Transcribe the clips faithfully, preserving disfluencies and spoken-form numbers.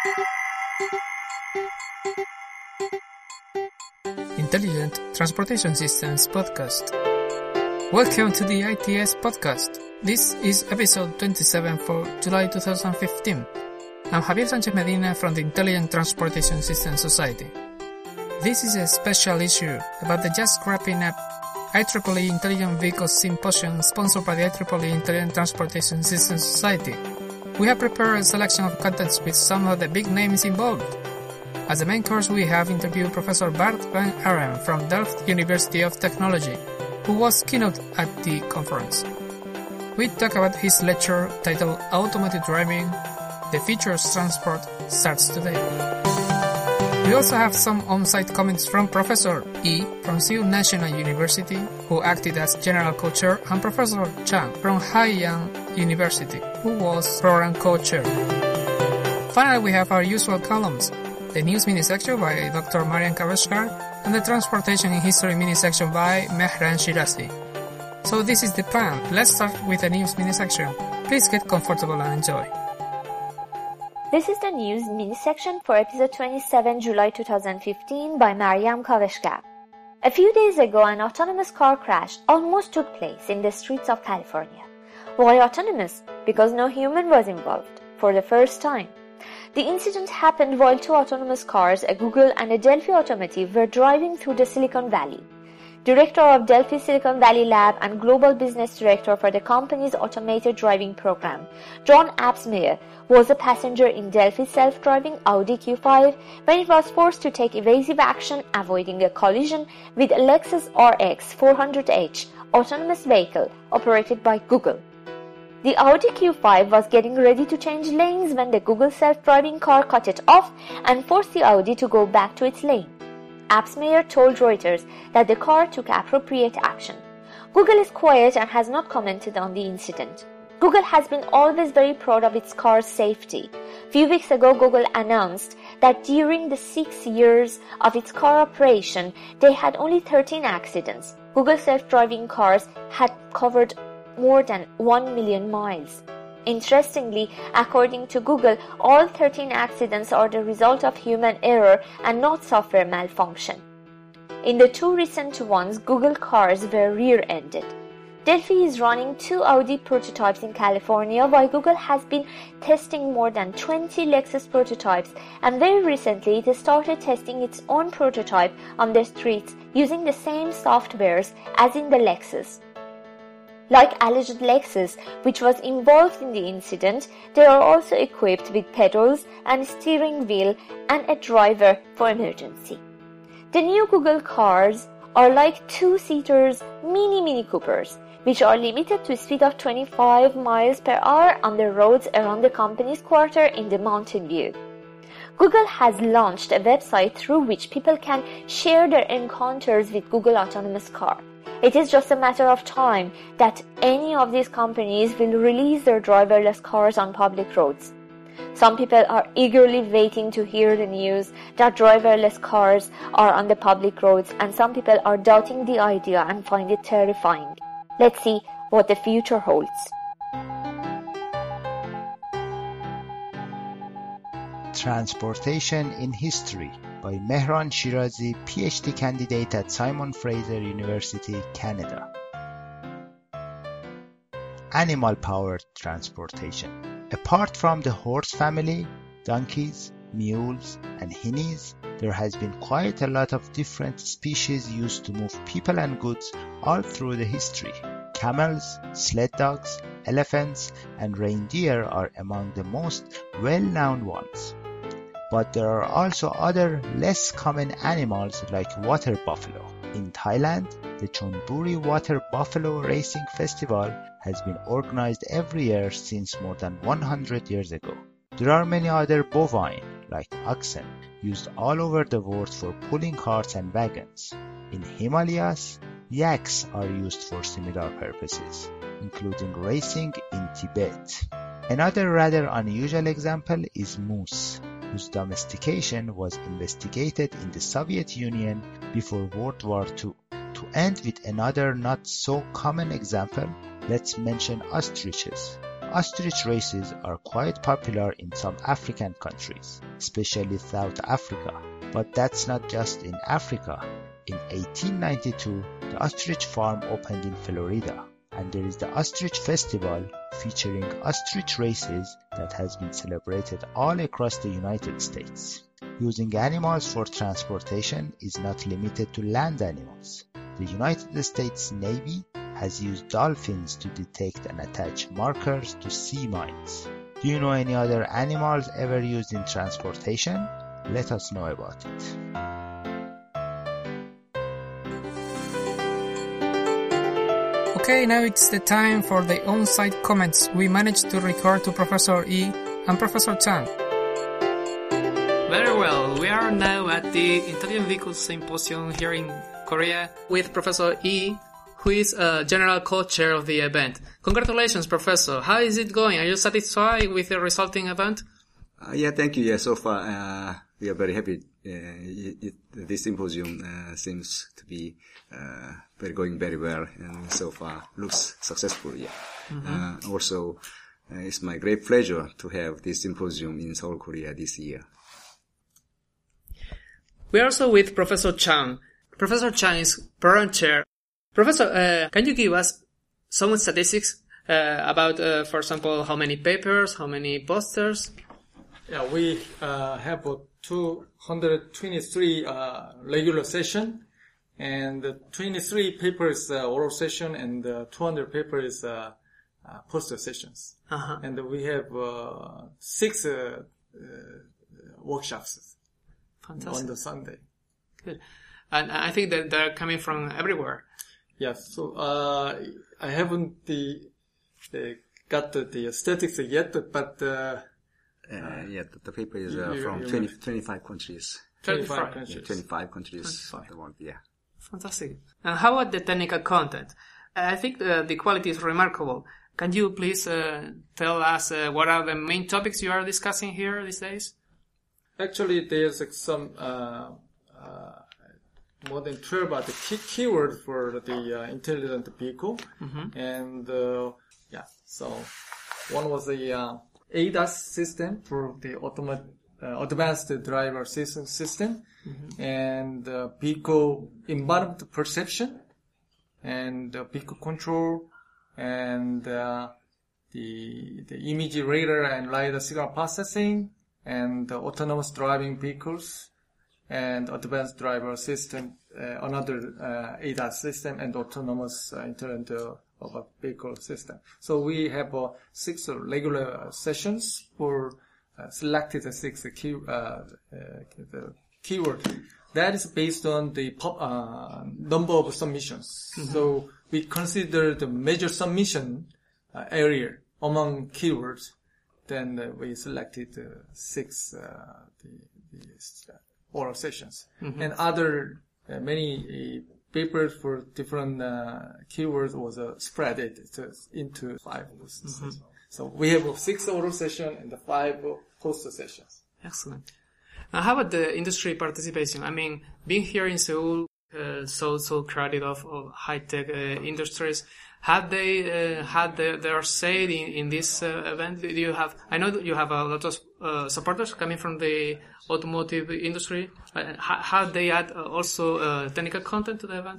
Intelligent Transportation Systems Podcast. Welcome to the I T S Podcast. This is episode twenty-seven for July twenty fifteen. I'm Javier Sanchez Medina from the Intelligent Transportation Systems Society. This is a special issue about the just wrapping up I triple E Intelligent Vehicles Symposium sponsored by the I triple E Intelligent Transportation Systems Society. We have prepared a selection of contents with some of the big names involved. As the main course, we have interviewed Professor Bart van Aren from Delft University of Technology, who was keynote at the conference. We talk about his lecture titled Automated Driving, The Future of Transport Starts Today. We also have some on-site comments from Professor Yi from Seoul National University, who acted as general co-chair, and Professor Chang from Haiyan University, who was program co-chair. Finally, we have our usual columns. The News mini-section by Doctor Marian Kaveshkar, and the Transportation in History mini-section by Mehran Shirazi. So this is the plan. Let's start with the News mini-section. Please get comfortable and enjoy. This is the News mini-section for episode twenty-seven, July twenty fifteen by Mariam Kaveshkar. A few days ago, an autonomous car crash almost took place in the streets of California. Why autonomous? Because no human was involved, for the first time. The incident happened while two autonomous cars, a Google and a Delphi Automotive, were driving through the Silicon Valley. Director of Delphi Silicon Valley Lab and Global Business Director for the company's automated driving program, John Absmeyer, was a passenger in Delphi's self-driving Audi Q five when it was forced to take evasive action, avoiding a collision with a Lexus R X four hundred H autonomous vehicle operated by Google. The Audi Q five was getting ready to change lanes when the Google self-driving car cut it off and forced the Audi to go back to its lane. Absmeyer told Reuters that the car took appropriate action. Google is quiet and has not commented on the incident. Google has been always very proud of its car's safety. A few weeks ago, Google announced that during the six years of its car operation, they had only thirteen accidents. Google self-driving cars had covered more than one million miles. Interestingly, according to Google, all thirteen accidents are the result of human error and not software malfunction. In the two recent ones, Google cars were rear-ended. Delphi is running two Audi prototypes in California, while Google has been testing more than twenty Lexus prototypes, and very recently it started testing its own prototype on the streets using the same softwares as in the Lexus. Like alleged Lexus, which was involved in the incident, they are also equipped with pedals and steering wheel and a driver for emergency. The new Google cars are like two-seaters mini Mini Coopers, which are limited to a speed of twenty-five miles per hour on the roads around the company's quarter in the Mountain View. Google has launched a website through which people can share their encounters with Google autonomous car. It is just a matter of time that any of these companies will release their driverless cars on public roads. Some people are eagerly waiting to hear the news that driverless cars are on the public roads, and some people are doubting the idea and find it terrifying. Let's see what the future holds. Transportation in History by Mehran Shirazi, PhD candidate at Simon Fraser University, Canada. Animal-powered transportation. Apart from the horse family, donkeys, mules, and hinnies, there has been quite a lot of different species used to move people and goods all through the history. Camels, sled dogs, elephants, and reindeer are among the most well-known ones. But there are also other less common animals like water buffalo. In Thailand, the Chonburi Water Buffalo Racing Festival has been organized every year since more than one hundred years ago. There are many other bovine, like oxen, used all over the world for pulling carts and wagons. In Himalayas, yaks are used for similar purposes, including racing in Tibet. Another rather unusual example is moose, whose domestication was investigated in the Soviet Union before World War Two. To end with another not so common example, let's mention ostriches. ostrich races are quite popular in some African countries, especially South Africa. But that's not just in Africa. In eighteen ninety-two, the ostrich farm opened in Florida, and there is the Ostrich Festival featuring ostrich races that has been celebrated all across the United States. Using animals for transportation is not limited to land animals. The United States Navy has used dolphins to detect and attach markers to sea mines. Do you know any other animals ever used in transportation? Let us know about it. Okay, now it's the time for the on-site comments we managed to record to Professor Yi and Professor Chang. Very well, we are now at the Intelligent Vehicles Symposium here in Korea with Professor Yi, who is a general co-chair of the event. Congratulations, Professor. How is it going? Are you satisfied with the resulting event? Uh, yeah, thank you. Yeah, so far uh, we are very happy. Uh, it, it, this symposium uh, seems to be uh, very going very well, and so far looks successful. Yeah. Mm-hmm. Uh, also, uh, it's my great pleasure to have this symposium in Seoul, Korea this year. We are also with Professor Chang. Professor Chang is program chair. Professor, uh, can you give us some statistics uh, about, uh, for example, how many papers, how many posters? Yeah, we uh, have uh, two hundred twenty-three uh, regular session, and the twenty-three papers uh, oral session, and uh, two hundred papers uh, uh, poster sessions. Uh-huh. And we have uh, six uh, uh, workshops. Fantastic. On the Sunday. Good. And I think that they're coming from everywhere. Yes. So uh, I haven't the, the got the, the statistics yet, but uh, uh, yeah, the, the paper is uh, you, from you twenty, twenty-five countries. twenty-five countries. Yeah, twenty-five countries. twenty-five. The world, yeah. Fantastic. And how about the technical content? I think the, the quality is remarkable. Can you please uh, tell us uh, what are the main topics you are discussing here these days? Actually, there's like, some uh, uh, more than twelve are the key keywords for the uh, intelligent vehicle, mm-hmm. and uh, yeah. So one was the uh, A D A S system for the automatic uh, advanced driver assistance system, mm-hmm. and uh, vehicle environment perception, and uh, vehicle control, and uh, the the image radar and lidar signal processing, and uh, autonomous driving vehicles, and advanced driver system, uh, another uh, A D A S system, and autonomous uh, internet uh, of a vehicle system. So we have uh, six uh, regular sessions for uh, selected six key, uh, uh, the keyword. That is based on the pop, uh, number of submissions. Mm-hmm. So we consider the major submission uh, area among keywords. Then uh, we selected uh, six uh, the, the uh, oral sessions, mm-hmm. and other uh, many uh, papers for different uh, keywords was uh, spread it into five. Mm-hmm. So we have six oral sessions and the five poster sessions. Excellent. Now, how about the industry participation? I mean, being here in Seoul, uh, so so crowded of, of high tech uh, industries. Have they uh, had the, their say in, in this uh, event? Do you have? I know that you have a lot of uh, supporters coming from the automotive industry. Uh, have they add uh, also uh, technical content to the event?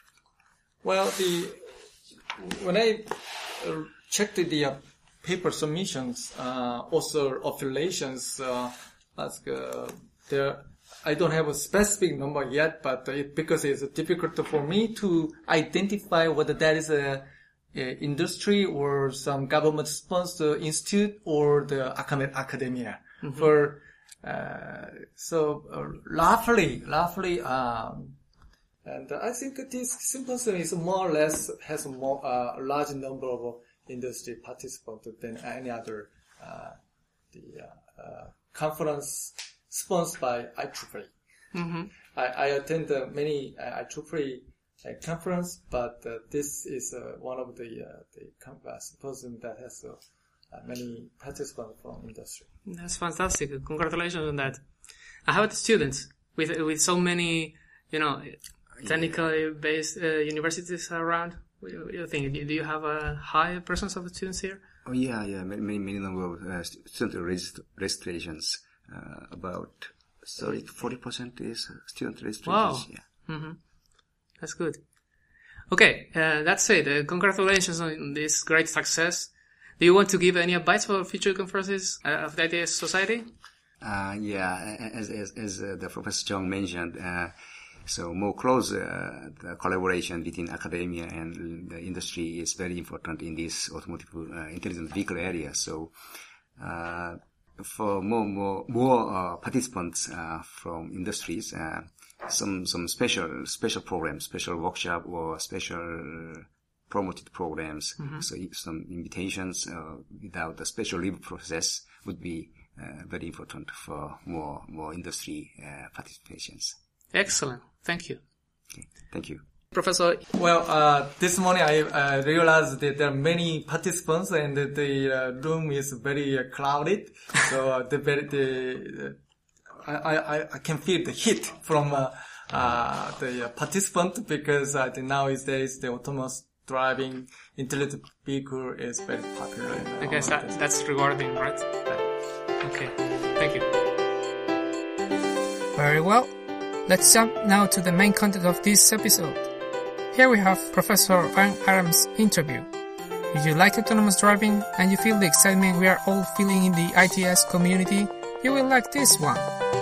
Well, the when I uh, checked the uh, paper submissions, uh, also affiliations, uh, ask uh, there. I don't have a specific number yet, but it, because it's difficult for me to identify whether that is a, a industry or some government-sponsored institute or the academia. Mm-hmm. For uh, so uh, roughly, roughly, um, and I think this symposium is more or less has a more uh, large number of industry participants than any other uh, the uh, uh, conference sponsored by I triple E. Mm-hmm. I, I attend uh, many uh, I triple E uh, conference, but uh, this is uh, one of the uh, the uh, symposium that has uh, uh, many participants from industry. That's fantastic! Congratulations on that. And how about the students with with so many, you know, technically based uh, universities around? What do you think? Do you have a high presence of students here? Oh yeah, yeah, many many, many number of uh, student regist- registrations. Uh, about thirty to forty percent is student registrations. Wow. Yeah. Mm-hmm. That's good. Okay, uh, that's it. Uh, congratulations on this great success. Do you want to give any advice for future conferences uh, of the I T S Society? Uh, yeah, as as, as uh, the Professor Chung mentioned, uh, so more close uh, the collaboration between academia and the industry is very important in this automotive uh, intelligent vehicle area. So, uh, for more more more uh, participants uh, from industries, uh, some some special special programs, special workshop or special promoted programs. Mm-hmm. So some invitations uh, without a special leave process would be uh, very important for more more industry uh, participations. Excellent. Thank you. Okay. Thank you. Professor. Well, uh, this morning I uh, realized that there are many participants and that the uh, room is very uh, crowded. So uh, the, very, the uh, I, I I can feel the heat from uh, uh, the participant because uh, the nowadays the autonomous driving intelligent vehicle is very popular. I guess that, that's rewarding, right? Okay. Thank you. Very well. Let's jump now to the main content of this episode. Here we have Professor Van Arm's interview. If you like autonomous driving and you feel the excitement we are all feeling in the I T S community, you will like this one.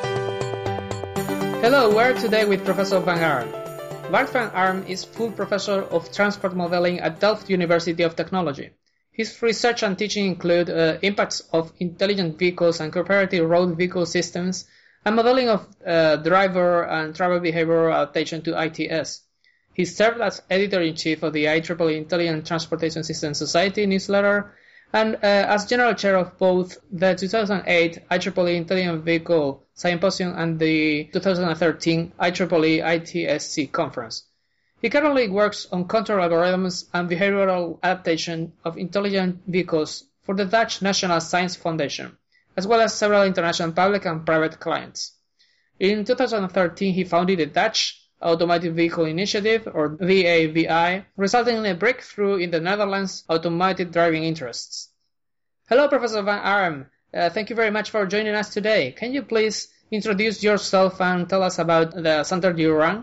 Hello, we're today with Professor Van Arm. Bart Van Arm is full professor of transport modeling at Delft University of Technology. His research and teaching include uh, impacts of intelligent vehicles and cooperative road vehicle systems and modeling of uh, driver and travel behavior adaptation to I T S. He served as editor-in-chief of the I triple E Intelligent Transportation Systems Society newsletter and uh, as general chair of both the two thousand eight I triple E Intelligent Vehicle Symposium and the two thousand thirteen I triple E I T S C conference. He currently works on control algorithms and behavioral adaptation of intelligent vehicles for the Dutch National Science Foundation, as well as several international public and private clients. In two thousand thirteen, he founded the Dutch Automated Vehicle Initiative, or V A V I, resulting in a breakthrough in the Netherlands' automated driving interests. Hello, Professor Van Arm. Uh, thank you very much for joining us today. Can you please introduce yourself and tell us about the center you run?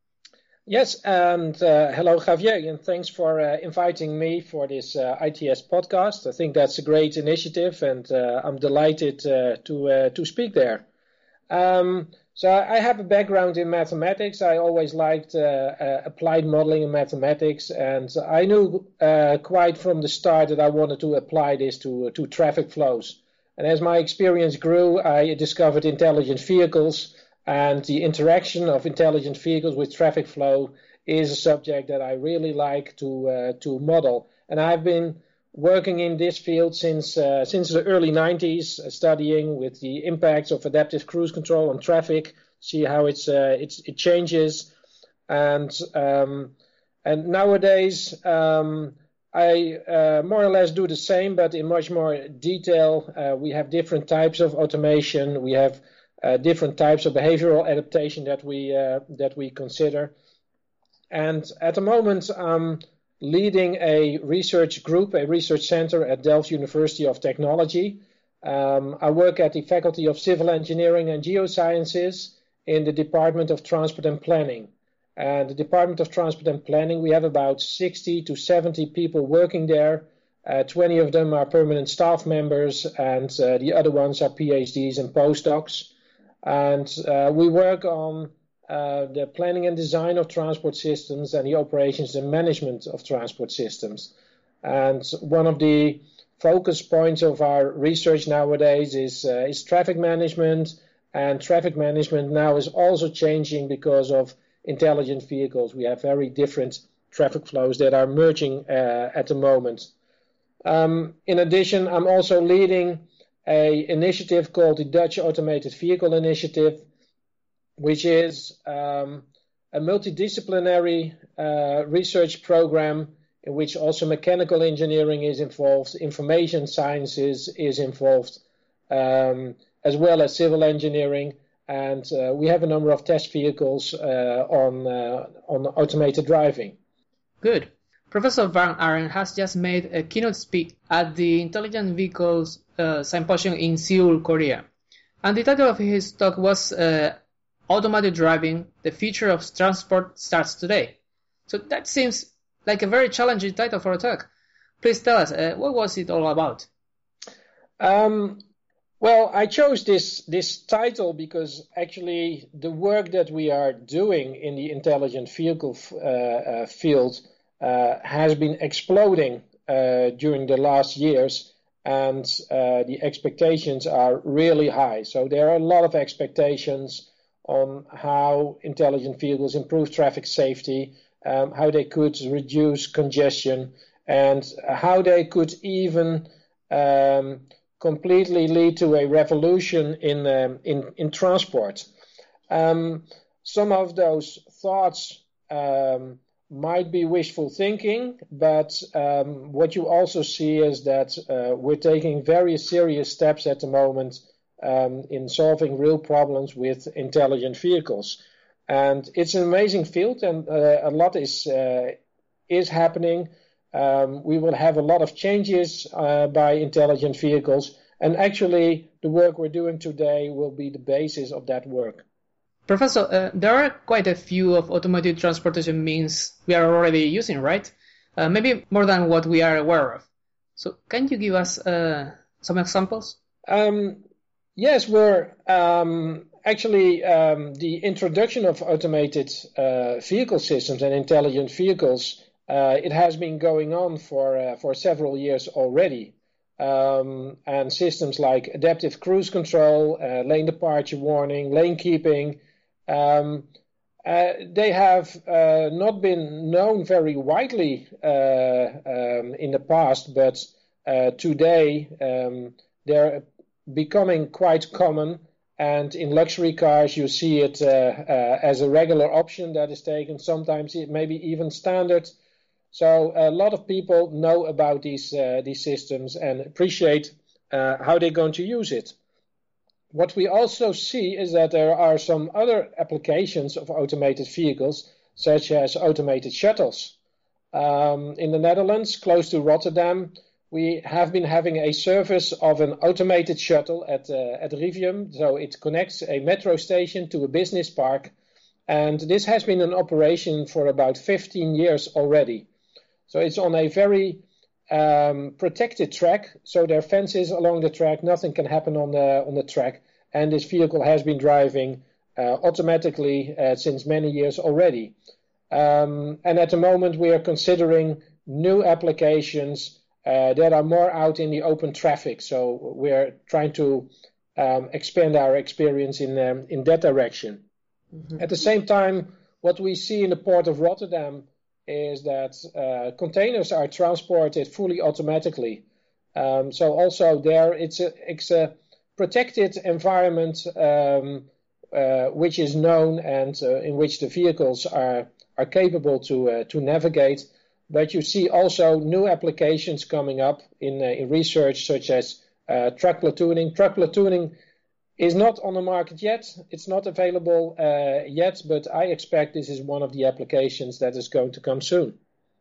Yes, and uh, hello, Javier, and thanks for uh, inviting me for this uh, I T S podcast. I think that's a great initiative, and uh, I'm delighted uh, to uh, to speak there. Um, so I have a background in mathematics. I always liked uh, uh, applied modeling in mathematics, and I knew uh, quite from the start that I wanted to apply this to to traffic flows. And as my experience grew, I discovered intelligent vehicles. And the interaction of intelligent vehicles with traffic flow is a subject that I really like to uh, to model. And I've been working in this field since uh, since the early nineties, uh, studying with the impacts of adaptive cruise control on traffic, see how it's uh, it's it changes, and um, and nowadays um, I uh, more or less do the same, but in much more detail. Uh, we have different types of automation. We have Uh, different types of behavioral adaptation that we uh, that we consider. And at the moment, I'm leading a research group, a research center at Delft University of Technology. Um, I work at the Faculty of Civil Engineering and Geosciences in the Department of Transport and Planning. And the Department of Transport and Planning, we have about sixty to seventy people working there. Uh, twenty of them are permanent staff members, and uh, the other ones are PhDs and postdocs. And uh, we work on uh, the planning and design of transport systems and the operations and management of transport systems. And one of the focus points of our research nowadays is, uh, is traffic management. And traffic management now is also changing because of intelligent vehicles. We have very different traffic flows that are merging uh, at the moment. Um, in addition, I'm also leading a initiative called the Dutch Automated Vehicle Initiative, which is um, a multidisciplinary uh, research program in which also mechanical engineering is involved, information sciences is involved, um, as well as civil engineering. And uh, we have a number of test vehicles uh, on uh, on automated driving. Good. Professor Van Aren has just made a keynote speech at the Intelligent Vehicles uh, Symposium in Seoul, Korea. And the title of his talk was uh, Automated Driving, the Future of Transport Starts Today. So that seems like a very challenging title for a talk. Please tell us, uh, what was it all about? Um, well, I chose this, this title because actually the work that we are doing in the intelligent vehicle uh, uh, field uh, has been exploding uh, during the last years, and uh, the expectations are really high. So there are a lot of expectations on how intelligent vehicles improve traffic safety, um, how they could reduce congestion, and how they could even um, completely lead to a revolution in um, in, in transport. Um, some of those thoughts um, might be wishful thinking, but um, what you also see is that uh, we're taking very serious steps at the moment um, in solving real problems with intelligent vehicles. And it's an amazing field, and uh, a lot is uh, is happening. Um, we will have a lot of changes uh, by intelligent vehicles, and actually the work we're doing today will be the basis of that work. Professor, uh, there are quite a few of automated transportation means we are already using, right? Uh, maybe more than what we are aware of. So can you give us uh, some examples? Um, yes, we're um, actually um, the introduction of automated uh, vehicle systems and intelligent vehicles. Uh, it has been going on for uh, for several years already, um, and systems like adaptive cruise control, uh, lane departure warning, lane keeping, um, uh, they have uh, not been known very widely uh, um, in the past, but uh, today um, they're becoming quite common. And in luxury cars, you see it uh, uh, as a regular option that is taken. Sometimes it may be even standard. So a lot of people know about these uh, these systems and appreciate uh, how they're going to use it. What we also see is that there are some other applications of automated vehicles, such as automated shuttles. Um, in the Netherlands, close to Rotterdam, we have been having a service of an automated shuttle at uh, at Rivium. So it connects a metro station to a business park, and this has been in operation for about fifteen years already. So it's on a very um, protected track. So there are fences along the track. Nothing can happen on the on the track. And this vehicle has been driving uh, automatically uh, since many years already. Um, and at the moment, we are considering new applications uh, that are more out in the open traffic. So we're trying to um, expand our experience in um, in that direction. Mm-hmm. At the same time, what we see in the port of Rotterdam is that uh, containers are transported fully automatically. Um, so also there it's a, it's a protected environment um, uh, which is known and uh, in which the vehicles are, are capable to, uh, to navigate. But you see also new applications coming up in, uh, in research such as uh, truck platooning. Truck platooning is not on the market yet. It's not available uh, yet, but I expect this is one of the applications that is going to come soon.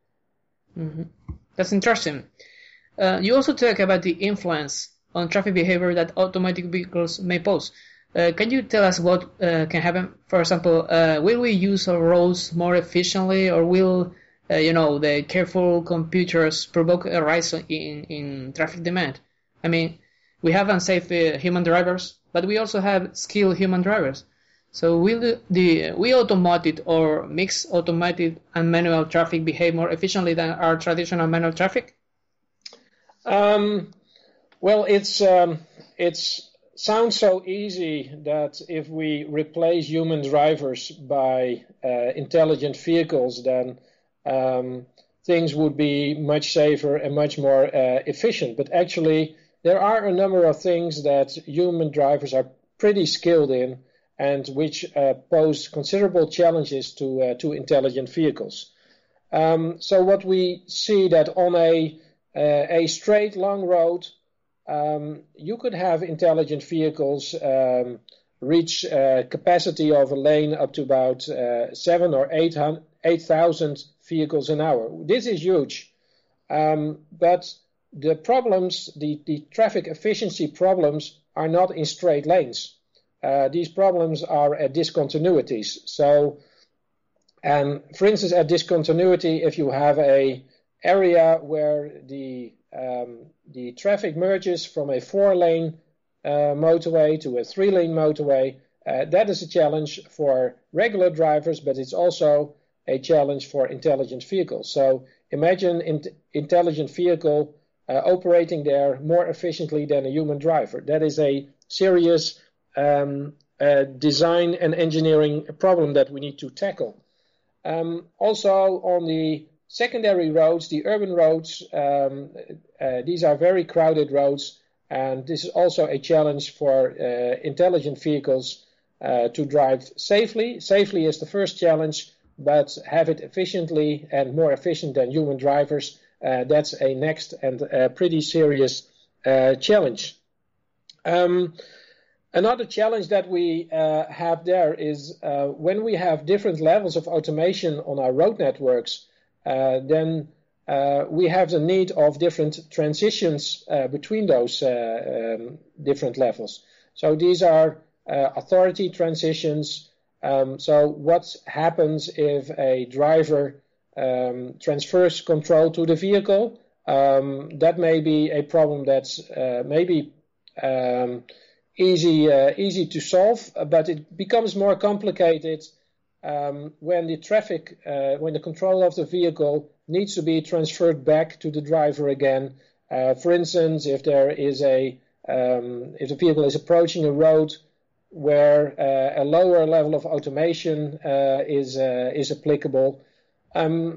Mm-hmm. That's interesting. Uh, you also talk about the influence on traffic behavior that automatic vehicles may pose. Uh, can you tell us what uh, can happen? For example, uh, will we use our roads more efficiently, or will uh, you know the careful computers provoke a rise in, in traffic demand? I mean, we have unsafe uh, human drivers, but we also have skilled human drivers. So will the, the we automated or mixed automated and manual traffic behave more efficiently than our traditional manual traffic? Um, well, it's um, it's sounds so easy that if we replace human drivers by uh, intelligent vehicles, then um, things would be much safer and much more uh, efficient. But actually, there are a number of things that human drivers are pretty skilled in, and which uh, pose considerable challenges to uh, to intelligent vehicles. Um, so what we see that on a uh, a straight long road, um, you could have intelligent vehicles um, reach uh, capacity of a lane up to about uh, seven or eight eight thousand vehicles an hour. This is huge. Um, but the problems, the, the traffic efficiency problems, are not in straight lanes. Uh, these problems are at discontinuities. So, and for instance, at discontinuity, if you have a area where the um, the traffic merges from a four-lane uh, motorway to a three-lane motorway, uh, that is a challenge for regular drivers, but it's also a challenge for intelligent vehicles. So imagine an intelligent vehicle uh, operating there more efficiently than a human driver. That is a serious um, uh, design and engineering problem that we need to tackle. Um, also on the secondary roads, the urban roads, um, uh, these are very crowded roads, and this is also a challenge for uh, intelligent vehicles uh, to drive safely. Safely is the first challenge, but have it efficiently and more efficient than human drivers, uh, that's a next and a pretty serious uh, challenge. Um, Another challenge that we uh, have there is uh, when we have different levels of automation on our road networks, uh, then uh, we have the need of different transitions uh, between those uh, um, different levels. So these are uh, authority transitions. Um, so what happens if a driver um, transfers control to the vehicle? Um, that may be a problem that's uh, maybe um, easy uh, easy to solve, but it becomes more complicated um, when the traffic, uh, when the control of the vehicle needs to be transferred back to the driver again. Uh, for instance, if there is a um, if the vehicle is approaching a road where uh, a lower level of automation uh, is uh, is applicable. Um,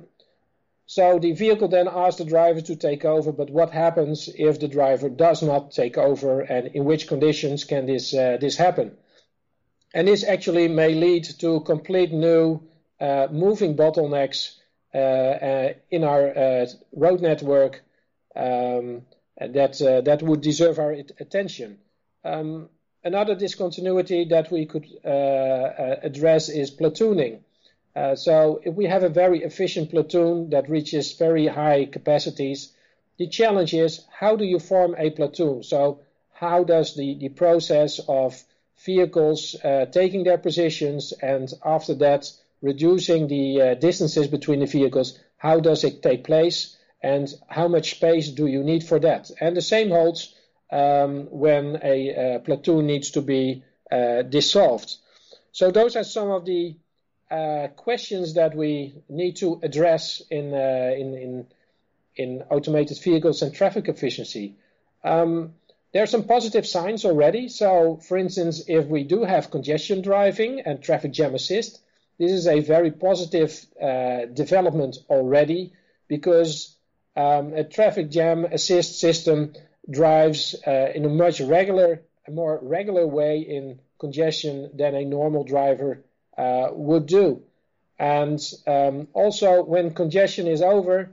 So the vehicle then asks the driver to take over, but what happens if the driver does not take over, and in which conditions can this uh, this happen? And this actually may lead to complete new uh, moving bottlenecks uh, uh, in our uh, road network um, that uh, that would deserve our attention. Um, another discontinuity that we could uh, uh, address is platooning. Uh, so if we have a very efficient platoon that reaches very high capacities, the challenge is how do you form a platoon? So how does the, the process of vehicles uh, taking their positions and after that reducing the uh, distances between the vehicles, how does it take place and how much space do you need for that? And the same holds um, when a uh, platoon needs to be uh, dissolved. So those are some of the Uh, questions that we need to address in uh, in, in in automated vehicles and traffic efficiency. Um, there are some positive signs already. So, for instance, if we do have congestion driving and traffic jam assist, this is a very positive uh, development already, because um, a traffic jam assist system drives uh, in a much regular, a more regular way in congestion than a normal driver Uh, would do. And um, also when congestion is over,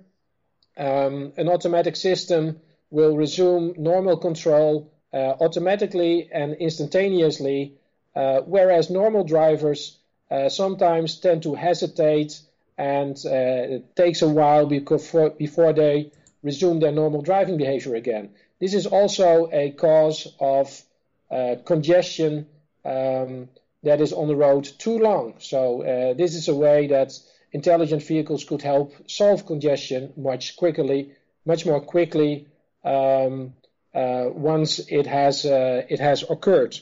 um, an automatic system will resume normal control uh, automatically and instantaneously, uh, whereas normal drivers uh, sometimes tend to hesitate and uh, it takes a while before, before they resume their normal driving behavior again. This is also a cause of uh, congestion um, that is on the road too long. So uh, this is a way that intelligent vehicles could help solve congestion much quickly, much more quickly um, uh, once it has uh, it has occurred.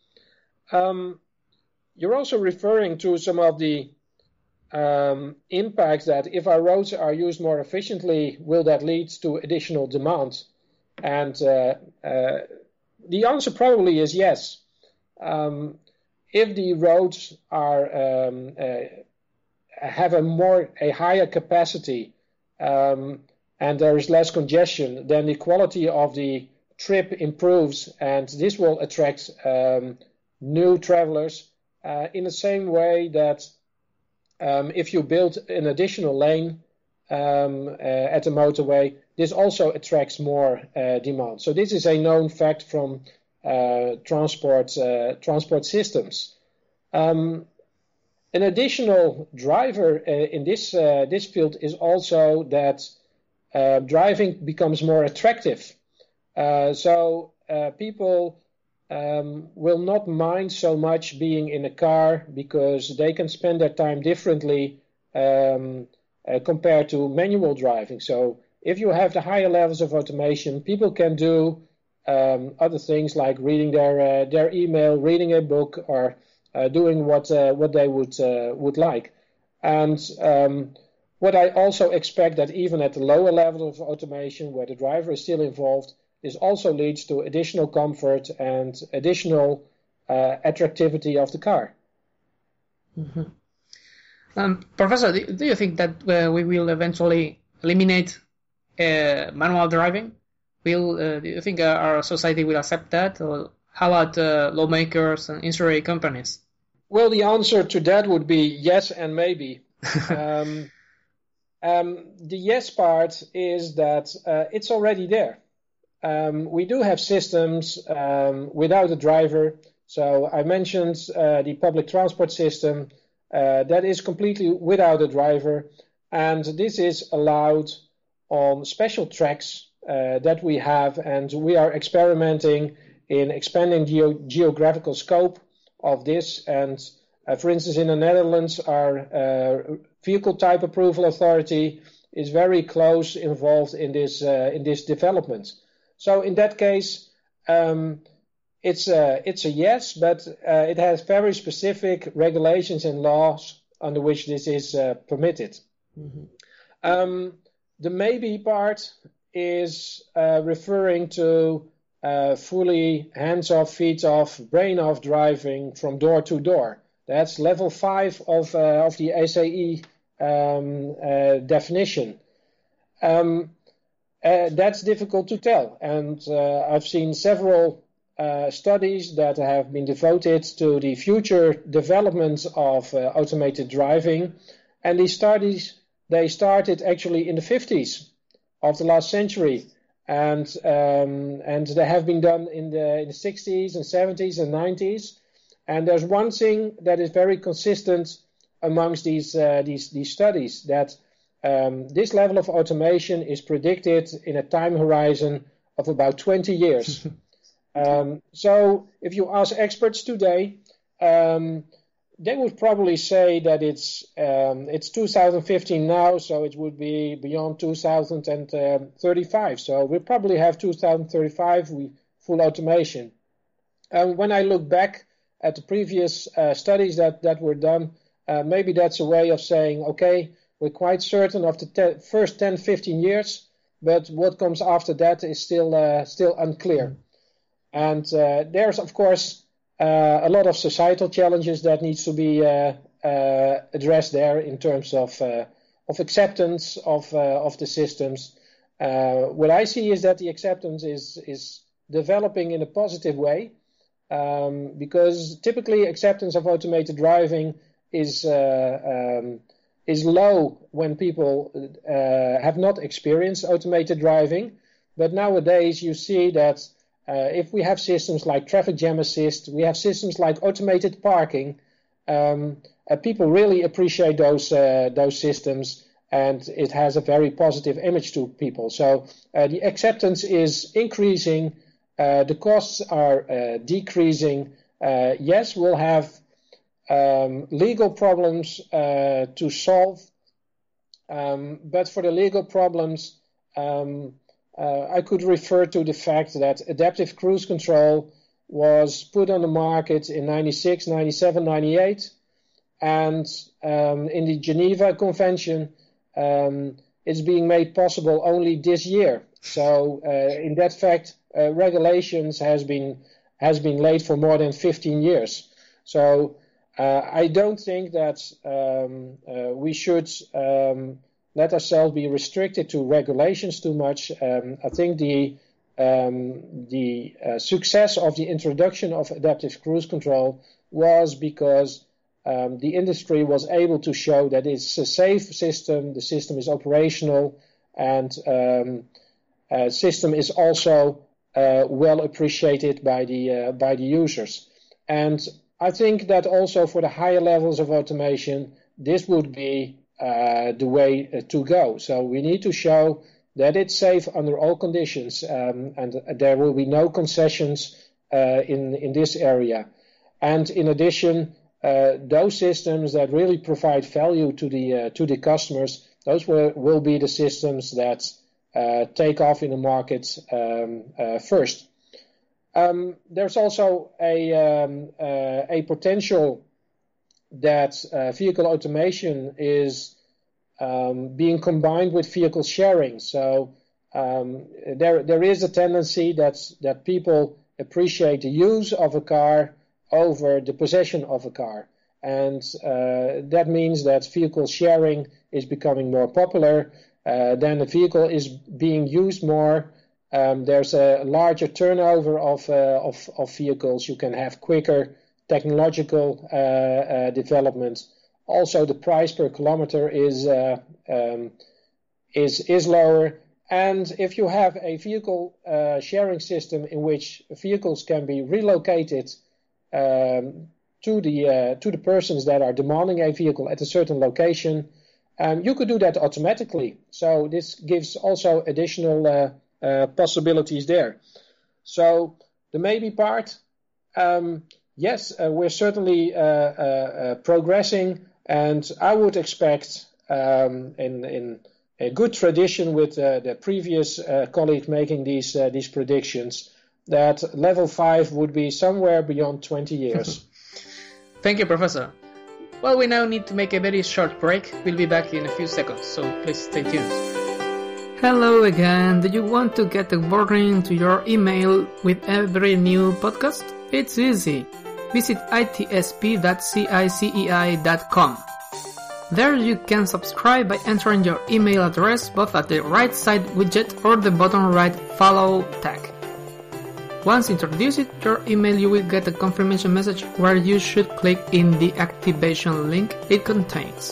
Um, you're also referring to some of the um, impacts that if our roads are used more efficiently, will that lead to additional demand? And uh, uh, the answer probably is yes. Um, If the roads are um, uh, have a more a higher capacity um, and there is less congestion, then the quality of the trip improves, and this will attract um, new travelers. Uh, in the same way that um, if you build an additional lane um, uh, at the motorway, this also attracts more uh, demand. So this is a known fact from Uh, transport uh, transport systems. Um, an additional driver uh, in this uh, this field is also that uh, driving becomes more attractive. Uh, so uh, people um, will not mind so much being in a car because they can spend their time differently um, uh, compared to manual driving. So if you have the higher levels of automation, people can do um, other things like reading their uh, their email, reading a book, or uh, doing what uh, what they would uh, would like. And um, what I also expect that even at the lower level of automation, where the driver is still involved, this also leads to additional comfort and additional uh, attractivity of the car. Mm-hmm. Um, Professor, do, do you think that uh, we will eventually eliminate uh, manual driving? Will uh, do you think uh, our society will accept that, or how about uh, lawmakers and insurance companies? Well, the answer to that would be yes and maybe. um, um, the yes part is that uh, it's already there. Um, we do have systems um, without a driver. So I mentioned uh, the public transport system uh, that is completely without a driver, and this is allowed on special tracks uh, that we have, and we are experimenting in expanding the geo- geographical scope of this. And uh, for instance, in the Netherlands, our uh, vehicle type approval authority is very close involved in this uh, in this development. So in that case, um, it's a, it's a yes, but uh, it has very specific regulations and laws under which this is uh, permitted. Mm-hmm. Um, the maybe part is uh, referring to uh, fully hands-off, feet-off, brain-off driving from door to door. That's level five of, uh, of the A C E um, uh, definition. Um, Uh, that's difficult to tell, and uh, I've seen several uh, studies that have been devoted to the future development of uh, automated driving, and these studies, they started actually in the fifties of the last century, and um, and they have been done in the, in the sixties and seventies and nineties, and there's one thing that is very consistent amongst these uh, these these studies, that Um, this level of automation is predicted in a time horizon of about twenty years. um, so if you ask experts today, um, they would probably say that it's um, it's two thousand fifteen now, so it would be beyond two thousand thirty-five. So we'll probably have two thousand thirty-five we, full automation. Um, when I look back at the previous uh, studies that, that were done, uh, maybe that's a way of saying, okay, we're quite certain of the te- first ten, fifteen years, but what comes after that is still uh, still unclear. Mm. And uh, there's, of course, uh, a lot of societal challenges that needs to be uh, uh, addressed there in terms of uh, of acceptance of uh, of the systems. Uh, what I see is that the acceptance is is developing in a positive way, um, because typically acceptance of automated driving is uh, um, is low when people uh, have not experienced automated driving. But nowadays you see that uh, if we have systems like traffic jam assist, we have systems like automated parking, um, uh, people really appreciate those uh, those systems, and it has a very positive image to people. So uh, the acceptance is increasing, uh, the costs are uh, decreasing. Uh, yes, we'll have Um, legal problems uh, to solve, um, but for the legal problems, um, uh, I could refer to the fact that adaptive cruise control was put on the market in ninety-six, ninety-seven, ninety-eight, and um, in the Geneva Convention, um, it's being made possible only this year. So, uh, in that fact, uh, regulations has been has been laid for more than fifteen years. So. Uh, I don't think that um, uh, we should um, let ourselves be restricted to regulations too much. Um, I think the um, the uh, success of the introduction of adaptive cruise control was because um, the industry was able to show that it's a safe system, the system is operational, and um, uh, system is also uh, well appreciated by the uh, by the users. And I think that also for the higher levels of automation, this would be uh, the way uh, to go. So we need to show that it's safe under all conditions, um, and there will be no concessions uh, in, in this area. And in addition, uh, those systems that really provide value to the, uh, to the customers, those will, will be the systems that uh, take off in the market um, uh, first. Um, there's also a, um, uh, a potential that uh, vehicle automation is um, being combined with vehicle sharing. So um, there there is a tendency that that people appreciate the use of a car over the possession of a car, and uh, that means that vehicle sharing is becoming more popular. Uh, then the vehicle is being used more. Um, there's a larger turnover of, uh, of, of vehicles. You can have quicker technological uh, uh, development. Also, the price per kilometer is, uh, um, is, is lower. And if you have a vehicle uh, sharing system in which vehicles can be relocated um, to, the, uh, to the persons that are demanding a vehicle at a certain location, um, you could do that automatically. So this gives also additional uh, Uh, possibilities there. So the maybe part, um, yes, uh, we're certainly uh, uh, uh, progressing, and I would expect um, in, in a good tradition with uh, the previous uh, colleague making these uh, these predictions, that level five would be somewhere beyond twenty years. Thank you, Professor. Well, we now need to make a very short break. We'll be back in a few seconds, so please stay tuned. Hello again. Do you want to get a warning to your email with every new podcast? It's easy. Visit I T S P dot cicei dot com. There you can subscribe by entering your email address both at the right side widget or the bottom right follow tag. Once introduced to your email, you will get a confirmation message where you should click in the activation link it contains.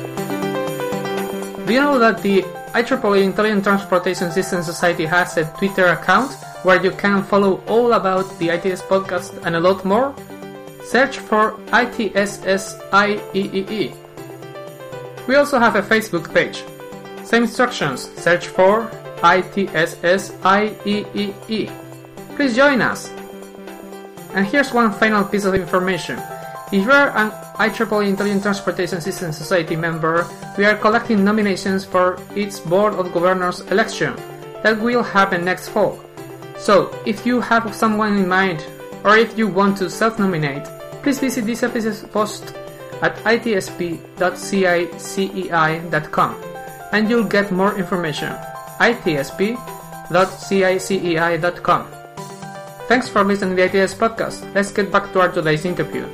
Do you know that the I triple E Intelligent Transportation Systems Society has a Twitter account where you can follow all about the I T S podcast and a lot more? Search for I T S S I E E E. We also have a Facebook page. Same instructions, search for I T S S I E E E. Please join us! And here's one final piece of information. If you are an I triple E Intelligent Transportation Systems Society member, we are collecting nominations for its Board of Governors election that will happen next fall. So, if you have someone in mind, or if you want to self-nominate, please visit this episode's post at I T S P dot cicei dot com and you'll get more information. I T S P dot cicei dot com. Thanks for listening to the I T S podcast. Let's get back to our today's interview.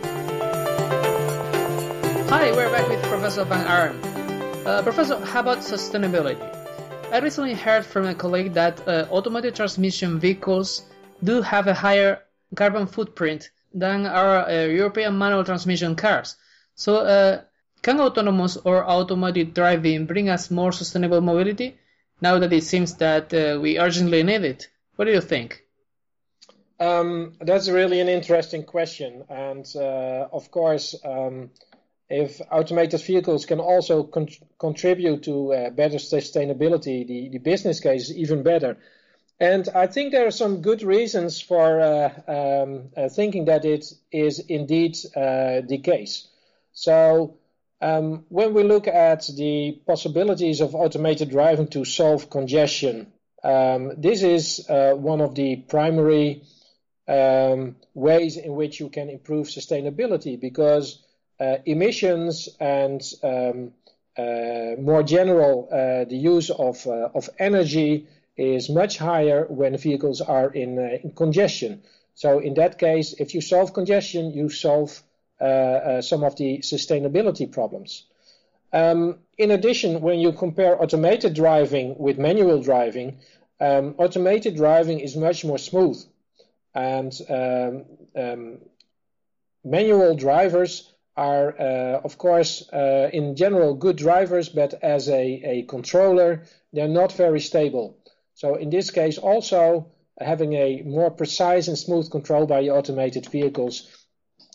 Hi, we're back with Professor Van Aaren. Uh, Professor, how about sustainability? I recently heard from a colleague that uh, automated transmission vehicles do have a higher carbon footprint than our uh, European manual transmission cars. So, uh, can autonomous or automated driving bring us more sustainable mobility now that it seems that uh, we urgently need it? What do you think? Um, that's really an interesting question, and uh, of course, um, if automated vehicles can also con- contribute to uh, better sustainability, the, the business case is even better. And I think there are some good reasons for uh, um, uh, thinking that it is indeed uh, the case. So um, when we look at the possibilities of automated driving to solve congestion, um, this is uh, one of the primary um, ways in which you can improve sustainability, because uh, emissions and um, uh, more general uh, the use of uh, of energy is much higher when vehicles are in, uh, in congestion. So in that case, if you solve congestion, you solve uh, uh, some of the sustainability problems. Um, in addition, when you compare automated driving with manual driving, um, automated driving is much more smooth. And um, um, manual drivers are, uh, of course, uh, in general good drivers, but as a, a controller, they're not very stable. So in this case, also having a more precise and smooth control by the automated vehicles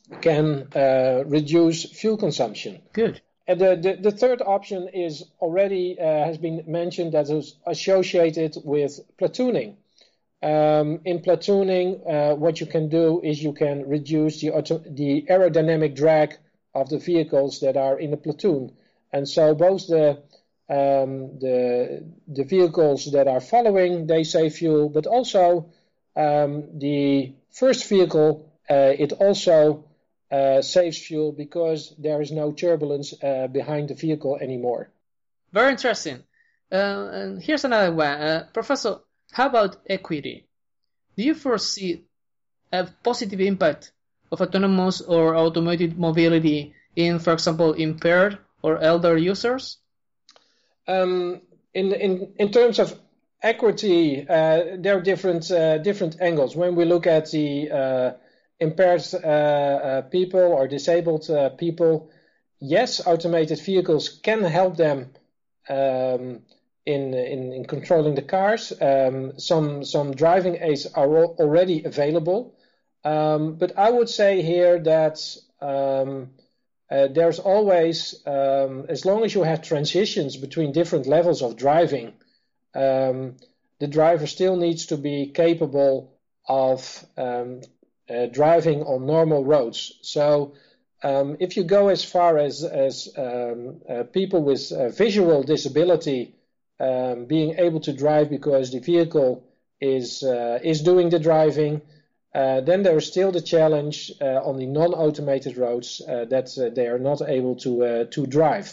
can uh, reduce fuel consumption. Good. And the, the, the third option is already uh, has been mentioned, that is associated with platooning. Um, in platooning, uh, what you can do is you can reduce the, auto, the aerodynamic drag of the vehicles that are in a platoon. And so both the, um, the, the vehicles that are following, they save fuel, but also um, the first vehicle, uh, it also uh, saves fuel because there is no turbulence uh, behind the vehicle anymore. Very interesting. Uh, and here's another one. Uh, Professor, how about equity? Do you foresee a positive impact of autonomous or automated mobility in, for example, impaired or elder users? Um, in, in, in terms of equity, uh, there are different, uh, different angles. When we look at the uh, impaired uh, uh, people or disabled uh, people, yes, automated vehicles can help them um, In, in, in controlling the cars. Um, some some driving aids are al- already available, um, but I would say here that um, uh, there's always, um, as long as you have transitions between different levels of driving, um, the driver still needs to be capable of um, uh, driving on normal roads. So um, if you go as far as, as um, uh, people with uh, visual disability Um, being able to drive because the vehicle is uh, is doing the driving, uh, then there is still the challenge uh, on the non-automated roads uh, that uh, they are not able to uh, to drive.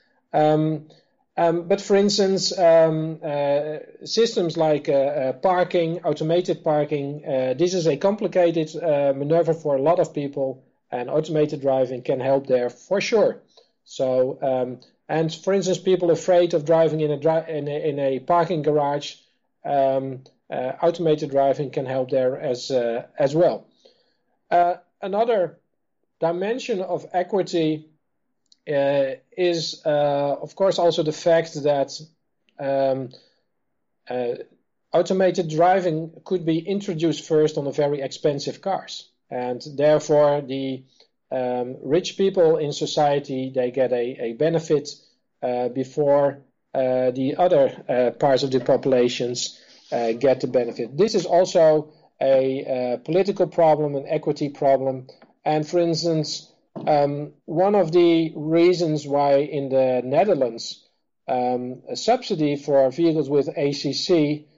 Um, um, but for instance, um, uh, systems like uh, uh, parking, automated parking, uh, this is a complicated uh, maneuver for a lot of people, and automated driving can help there for sure. So. Um, And for instance, people afraid of driving in a dri- in a, in a parking garage, um, uh, automated driving can help there as uh, as well. Uh, another dimension of equity uh, is, uh, of course, also the fact that um, uh, automated driving could be introduced first on the very expensive cars, and therefore the Um, rich people in society, they get a, a benefit uh, before uh, the other uh, parts of the populations uh, get the benefit. This is also a uh, political problem, an equity problem. And for instance, um, one of the reasons why in the Netherlands um, a subsidy for vehicles with A C C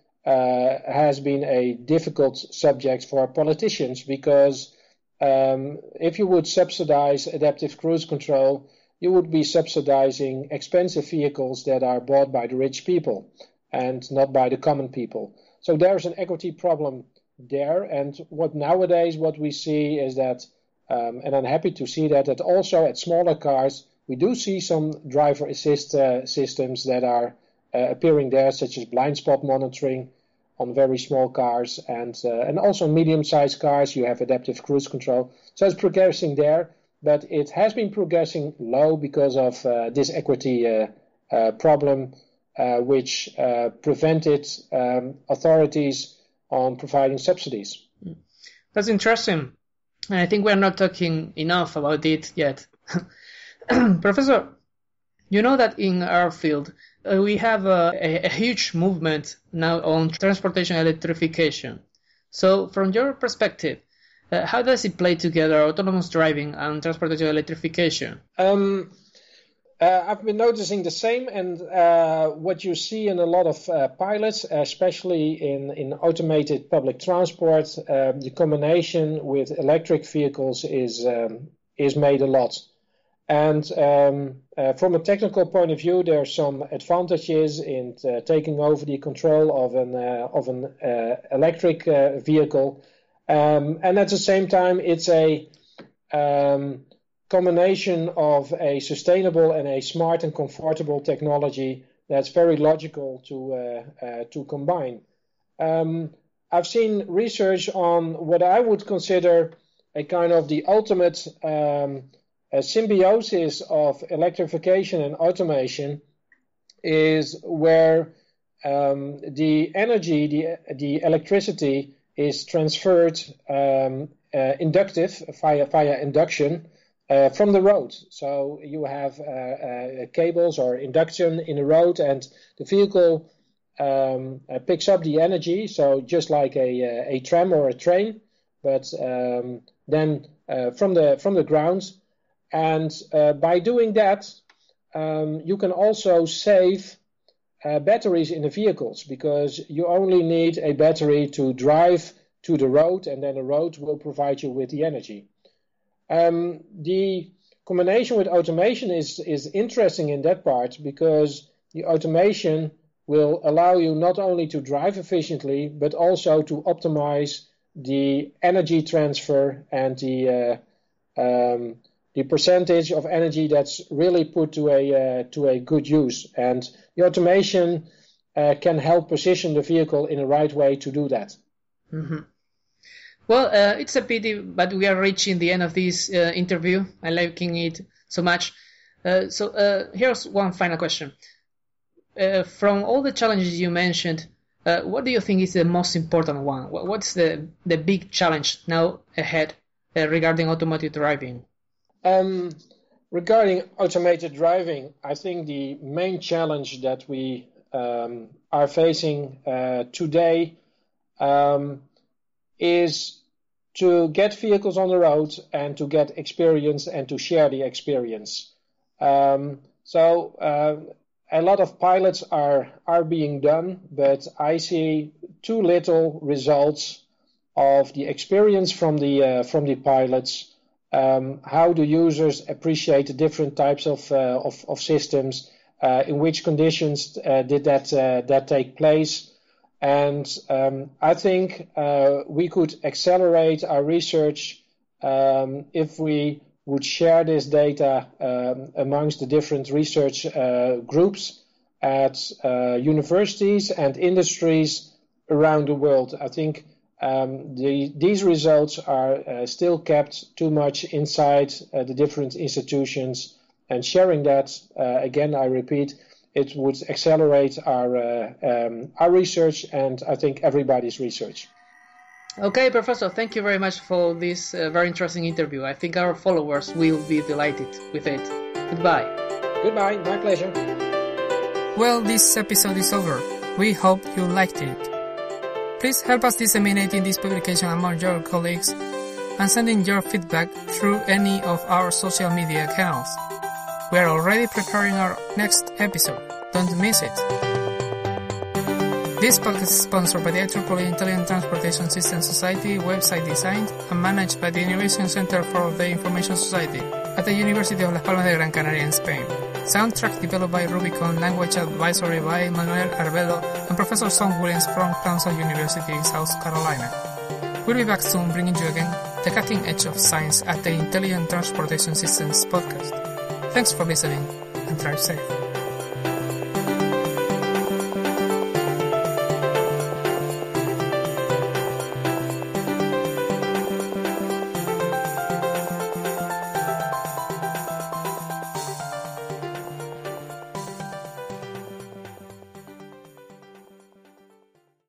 uh, has been a difficult subject for politicians, because Um, if you would subsidize adaptive cruise control, you would be subsidizing expensive vehicles that are bought by the rich people and not by the common people. So there's an equity problem there. And what nowadays what we see is that, um, and I'm happy to see that, that also at smaller cars, we do see some driver assist uh, systems that are uh, appearing there, such as blind spot monitoring on very small cars, and uh, and also medium-sized cars, you have adaptive cruise control. So it's progressing there, but it has been progressing low because of uh, this equity uh, uh, problem, uh, which uh, prevented um, authorities on providing subsidies. That's interesting. And I think we're not talking enough about it yet. Professor, you know that in our field, uh, we have a, a, a huge movement now on transportation electrification. So from your perspective, uh, how does it play together, autonomous driving and transportation electrification? Um, uh, I've been noticing the same, and uh, what you see in a lot of uh, pilots, especially in, in automated public transport, uh, the combination with electric vehicles is um, is made a lot. And um, uh, from a technical point of view, there are some advantages in uh, taking over the control of an uh, of an uh, electric uh, vehicle, um, and at the same time, it's a um, combination of a sustainable and a smart and comfortable technology that's very logical to uh, uh, to combine. Um, I've seen research on what I would consider a kind of the ultimate um, a symbiosis of electrification and automation, is where um, the energy, the, the electricity is transferred um, uh, inductive, via, via induction, uh, from the road. So you have uh, uh, cables or induction in the road, and the vehicle um, uh, picks up the energy, so just like a, a tram or a train, but um, then uh, from the from the ground. And uh, by doing that, um, you can also save uh, batteries in the vehicles, because you only need a battery to drive to the road, and then the road will provide you with the energy. Um, the combination with automation is, is interesting in that part, because the automation will allow you not only to drive efficiently, but also to optimize the energy transfer and the uh, um, the percentage of energy that's really put to a uh, to a good use. And the automation uh, can help position the vehicle in the right way to do that. Mm-hmm. Well, uh, it's a pity, but we are reaching the end of this uh, interview. I'm liking it so much. Uh, so uh, here's one final question. Uh, from all the challenges you mentioned, uh, what do you think is the most important one? What's the, the big challenge now ahead uh, regarding automated driving? Um, regarding automated driving, I think the main challenge that we um, are facing uh, today um, is to get vehicles on the road and to get experience and to share the experience. Um, so uh, a lot of pilots are are being done, but I see too little results of the experience from the uh, from the pilots. Um, how do users appreciate the different types of uh, of, of systems? Uh, in which conditions uh, did that uh, that take place? And um, I think uh, we could accelerate our research um, if we would share this data um, amongst the different research uh, groups at uh, universities and industries around the world. I think um, the, these results are uh, still kept too much inside uh, the different institutions, and sharing that, uh, again, I repeat, it would accelerate our uh, um, our research, and I think everybody's research. Okay, Professor, thank you very much for this uh, very interesting interview. I think our followers will be delighted with it. Goodbye. Goodbye, my pleasure. Well, this episode is over. We hope you liked it. Please help us disseminating this publication among your colleagues and sending your feedback through any of our social media accounts. We are already preparing our next episode. Don't miss it. This podcast is sponsored by the I triple E Intelligent Transportation Systems Society, website designed and managed by the Innovation Center for the Information Society at the University of Las Palmas de Gran Canaria in Spain. Soundtrack developed by Rubicon, language advisory by Manuel Arbedo and Professor Song Williams from Clemson University in South Carolina. We'll be back soon bringing you again the cutting edge of science at the Intelligent Transportation Systems podcast. Thanks for listening and drive safe.